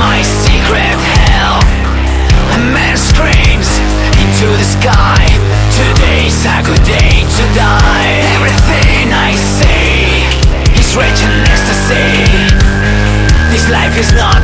my secret hell. A man screams into the sky. Today's a good day to die. Everything I say is rage and ecstasy. This life is not